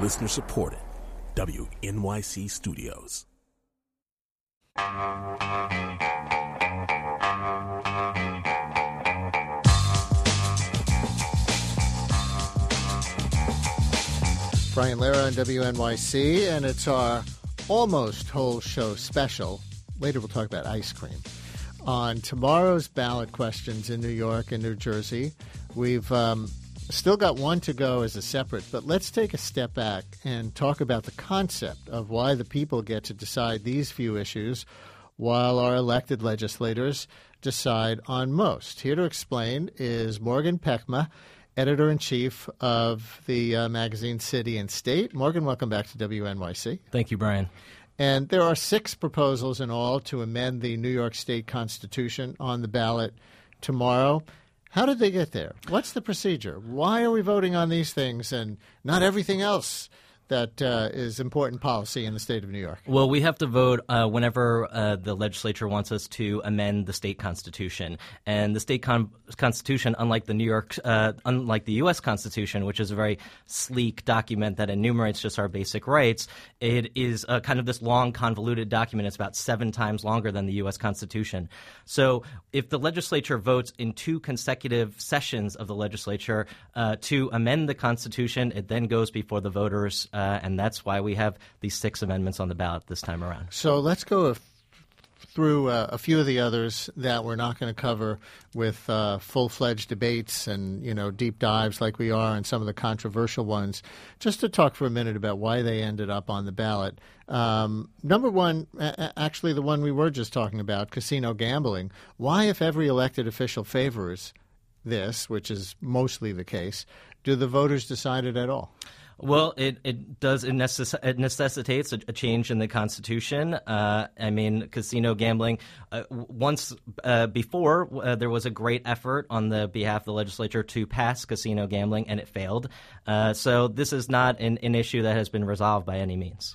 Listener supported. WNYC Studios. Brian Lehrer on WNYC, and it's our almost whole show special. Later we'll talk about ice cream. On tomorrow's ballot questions in New York and New Jersey, we've still got one to go as a separate, but let's take a step back and talk about the concept of why the people get to decide these few issues while our elected legislators decide on most. Here to explain is Morgan Pechma, editor-in-chief of the magazine City and State. Morgan, welcome back to WNYC. Thank you, Brian. And there are 6 proposals in all to amend the New York State Constitution on the ballot tomorrow. How did they get there? What's the procedure? Why are we voting on these things and not everything else that is important policy in the state of New York? Well, we have to vote whenever the legislature wants us to amend the state constitution. And the state constitution, unlike the U.S. Constitution, which is a very sleek document that enumerates just our basic rights, it is kind of this long, convoluted document. It's about 7 times longer than the U.S. Constitution. So if the legislature votes in 2 consecutive sessions of the legislature to amend the Constitution, it then goes before the voters. And that's why we have these 6 amendments on the ballot this time around. So let's go through a few of the others that we're not going to cover with full-fledged debates and, deep dives like we are in some of the controversial ones, just to talk for a minute about why they ended up on the ballot. Number one, actually the one we were just talking about, casino gambling. Why, if every elected official favors this, which is mostly the case, do the voters decide it at all? Well, it necessitates a change in the Constitution. Casino gambling, once before, there was a great effort on the behalf of the legislature to pass casino gambling, and it failed. So this is not an issue that has been resolved by any means.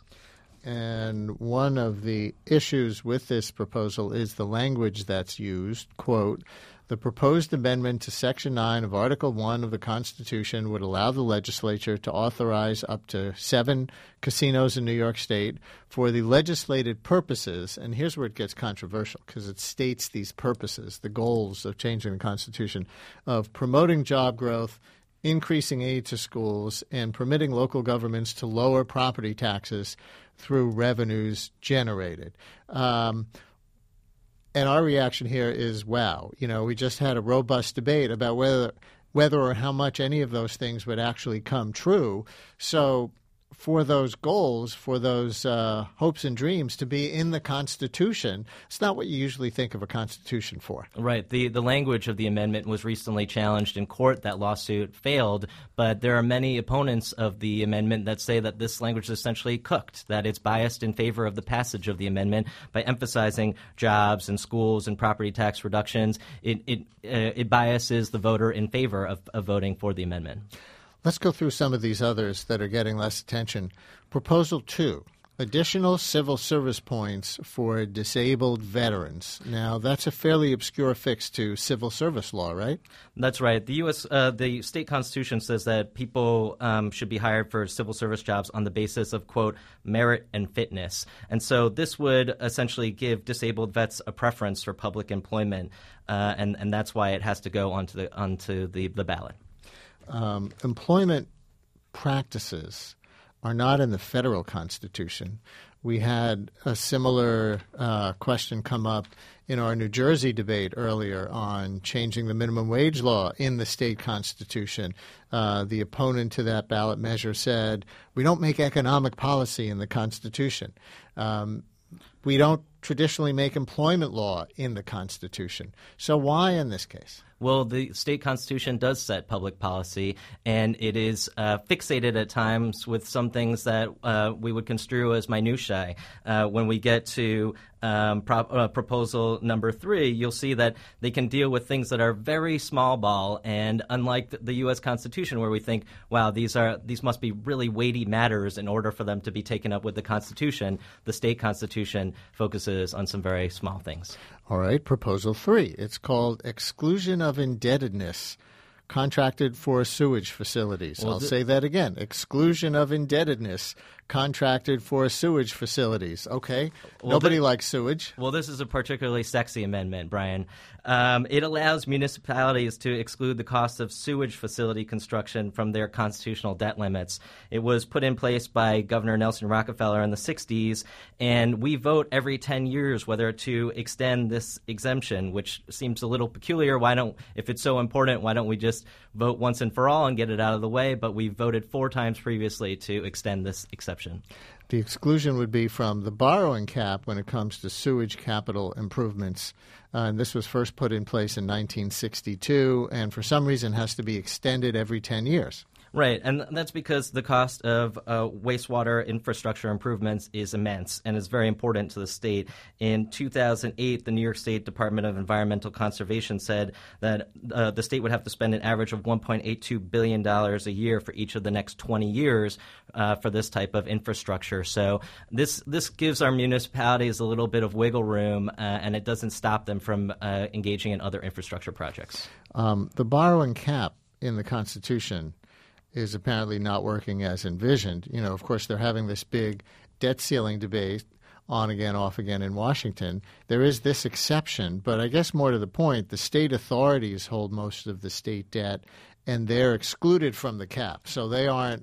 And one of the issues with this proposal is the language that's used, quote, "The proposed amendment to Section 9 of Article 1 of the Constitution would allow the legislature to authorize up to 7 casinos in New York State for the legislated purposes," and here's where it gets controversial because it states these purposes, the goals of changing the Constitution, of promoting job growth, increasing aid to schools, and permitting local governments to lower property taxes through revenues generated. And our reaction here is, wow, we just had a robust debate about whether or how much any of those things would actually come true. So for those goals, for those hopes and dreams to be in the Constitution, it's not what you usually think of a Constitution for. Right. The language of the amendment was recently challenged in court. That lawsuit failed, but there are many opponents of the amendment that say that this language is essentially cooked, that it's biased in favor of the passage of the amendment by emphasizing jobs and schools and property tax reductions. It biases the voter in favor of voting for the amendment. Let's go through some of these others that are getting less attention. Proposal 2, additional civil service points for disabled veterans. Now, that's a fairly obscure fix to civil service law, right? That's right. The state constitution says that people should be hired for civil service jobs on the basis of, quote, merit and fitness. And so this would essentially give disabled vets a preference for public employment, and that's why it has to go onto the ballot. Employment practices are not in the federal Constitution. We had a similar question come up in our New Jersey debate earlier on changing the minimum wage law in the state constitution. The opponent to that ballot measure said, we don't make economic policy in the Constitution. We don't traditionally make employment law in the Constitution. So why in this case? Well, the state constitution does set public policy, and it is fixated at times with some things that we would construe as minutiae. When we get to proposal number 3, you'll see that they can deal with things that are very small ball, and unlike the U.S. Constitution, where we think, wow, these must be really weighty matters in order for them to be taken up with the Constitution, the state constitution focuses on some very small things. All right, proposal 3. It's called exclusion of indebtedness. contracted for sewage facilities. I'll say that again. Exclusion of indebtedness, contracted for sewage facilities. Okay. Nobody likes sewage. Well, this is a particularly sexy amendment, Brian. It allows municipalities to exclude the cost of sewage facility construction from their constitutional debt limits. It was put in place by Governor Nelson Rockefeller in the 60s, and we vote every 10 years whether to extend this exemption, which seems a little peculiar. If it's so important, why don't we just vote once and for all and get it out of the way? But we voted 4 times previously to extend this exception. The exclusion would be from the borrowing cap when it comes to sewage capital improvements. And this was first put in place in 1962 and for some reason has to be extended every 10 years. Right, and that's because the cost of wastewater infrastructure improvements is immense and is very important to the state. In 2008, the New York State Department of Environmental Conservation said that the state would have to spend an average of $1.82 billion a year for each of the next 20 years for this type of infrastructure. So this gives our municipalities a little bit of wiggle room, and it doesn't stop them from engaging in other infrastructure projects. The borrowing cap in the Constitution is apparently not working as envisioned. You know, of course, they're having this big debt ceiling debate on again, off again in Washington. There is this exception, but I guess more to the point, the state authorities hold most of the state debt, and they're excluded from the cap. So they aren't,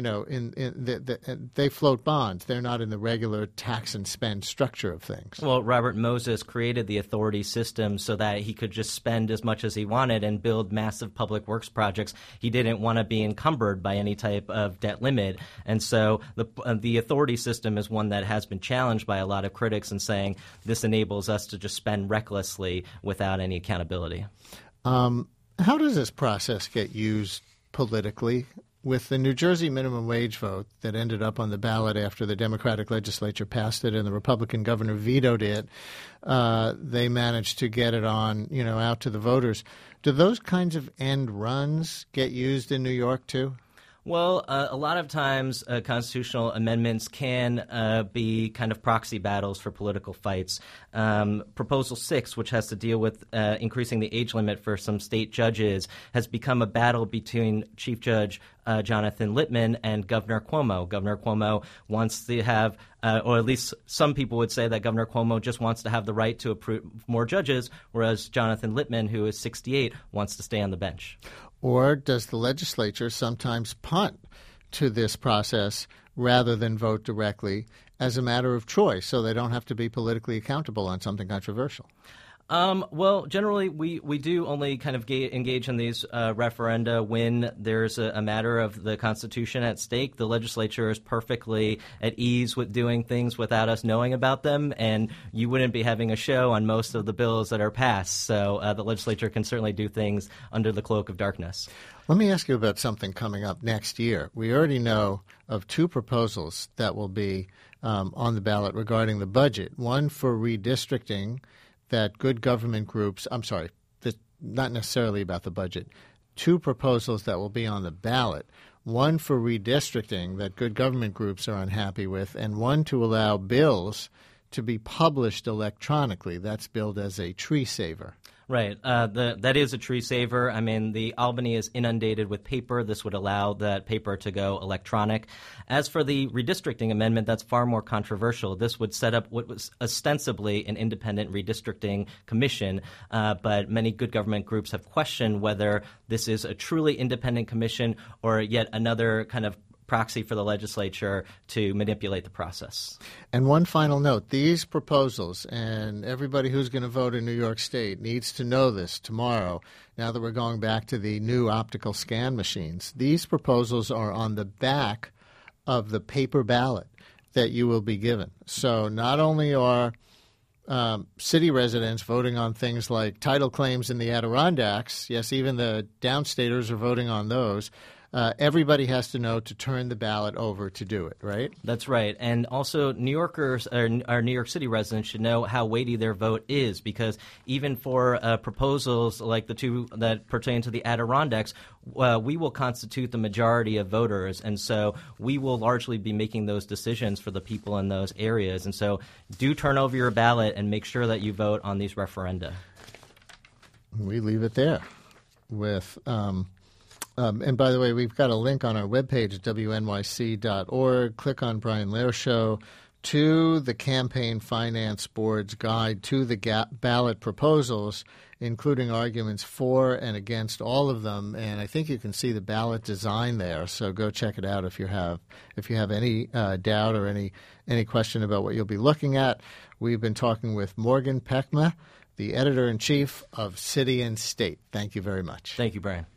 they float bonds. They're not in the regular tax and spend structure of things. Well, Robert Moses created the authority system so that he could just spend as much as he wanted and build massive public works projects. He didn't want to be encumbered by any type of debt limit. And so the authority system is one that has been challenged by a lot of critics in saying this enables us to just spend recklessly without any accountability. How does this process get used politically? With the New Jersey minimum wage vote that ended up on the ballot after the Democratic legislature passed it and the Republican governor vetoed it, they managed to get it on, out to the voters. Do those kinds of end runs get used in New York too? Well, a lot of times constitutional amendments can be kind of proxy battles for political fights. Proposal 6, which has to deal with increasing the age limit for some state judges, has become a battle between Chief Judge Jonathan Littman and Governor Cuomo. Governor Cuomo wants to have, or at least some people would say that Governor Cuomo just wants to have the right to approve more judges, whereas Jonathan Littman, who is 68, wants to stay on the bench. Or does the legislature sometimes punt to this process rather than vote directly as a matter of choice so they don't have to be politically accountable on something controversial? Well, generally, we do only kind of engage in these referenda when there's a matter of the Constitution at stake. The legislature is perfectly at ease with doing things without us knowing about them, and you wouldn't be having a show on most of the bills that are passed. So the legislature can certainly do things under the cloak of darkness. Let me ask you about something coming up next year. We already know of 2 proposals that will be on the ballot regarding the budget, one for redistricting that good government groups, not necessarily about the budget, 2 proposals that will be on the ballot, one for redistricting that good government groups are unhappy with, and one to allow bills to be published electronically. That's billed as a tree saver. Right. That is a tree saver. I mean, the Albany is inundated with paper. This would allow that paper to go electronic. As for the redistricting amendment, that's far more controversial. This would set up what was ostensibly an independent redistricting commission, but many good government groups have questioned whether this is a truly independent commission or yet another kind of proxy for the legislature to manipulate the process. And one final note, these proposals, and everybody who's going to vote in New York State needs to know this tomorrow, now that we're going back to the new optical scan machines. These proposals are on the back of the paper ballot that you will be given. So not only are city residents voting on things like title claims in the Adirondacks, yes, even the downstaters are voting on those, everybody has to know to turn the ballot over to do it, right? That's right. And also New Yorkers, or New York City residents, should know how weighty their vote is, because even for proposals like the 2 that pertain to the Adirondacks, we will constitute the majority of voters, and so we will largely be making those decisions for the people in those areas. And so do turn over your ballot and make sure that you vote on these referenda. We leave it there. with and by the way, we've got a link on our webpage at wnyc.org. Click on Brian Lehrer Show to the Campaign Finance Board's guide to the ballot proposals, including arguments for and against all of them. And I think you can see the ballot design there. So go check it out if you have any doubt or any question about what you'll be looking at. We've been talking with Morgan Pekma, the editor-in-chief of City and State. Thank you very much. Thank you, Brian.